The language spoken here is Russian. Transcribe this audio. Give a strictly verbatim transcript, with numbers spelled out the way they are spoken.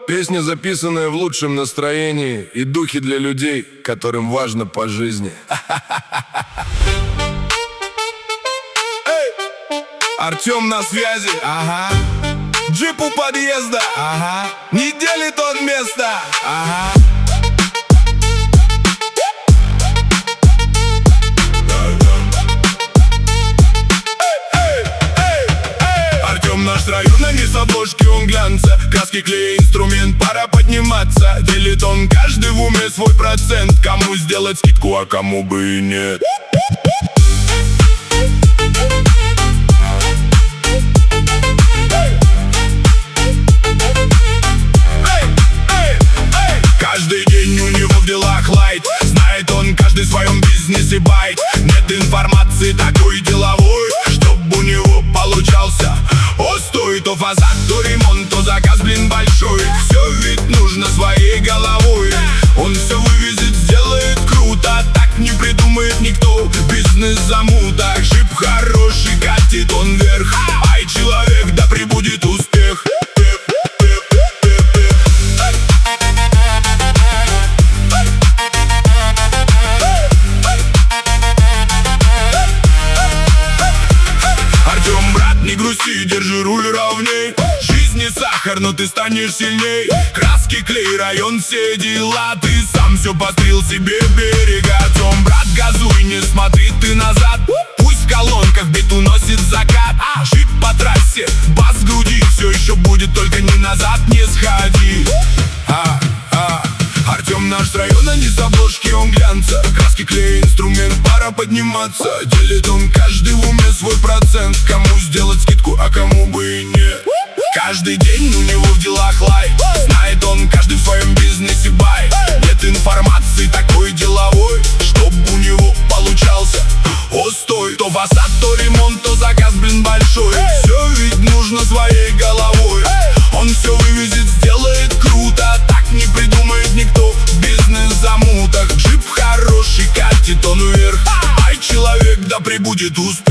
Песня, записанная в лучшем настроении и духе для людей, которым важно по жизни. Артем на связи, ага. Джип у подъезда, ага. Не делит он место, ага. Артем наш район, а не с обложки он глянца. Краски, клей, инструмент, пора подниматься. Делит он каждый в уме свой процент. Кому сделать скидку, а кому бы и нет. Каждый день у него в делах лайт. Знает он каждый в своем бизнесе байт. Нет информации такой деловой, чтоб у него получался остой. То фасад, то ремонт, то заказ, блин, большой. Все ведь нужно своей головой. Он все вывезет, сделает круто. Так не придумает никто. Бизнес замута. Джип хороший, катит он вверх. Ай, человек, да прибудет успех. Не грусти, держи руль ровней. Жизнь не сахар, но ты станешь сильней. Краски, клей, район, все дела. Ты сам все пострел себе берега. Артем, брат, газуй, не смотри ты назад. Пусть в колонках бит уносит закат. Джип по трассе, бас в груди. Все еще будет, только не назад не сходи. а, а. Артем наш район, а не с обложки он глянца. Краски, клей, инструмент, пора подниматься. Делит он каждый в уме свой процент. Кому сделать скидку, а кому бы и нет. Каждый день у него в делах лайт. Знает он каждый в своем бизнесе байт. Нет информации такой деловой, чтоб у него получался остой. То фасад, то ремонт, то заказ, блин, большой. Все ведь нужно своей головой. Он все вывезет, сделает круто. Так не придумает никто. Бизнес замутах. Джип хороший, катит он вверх. Ай, человек, да прибудет успех.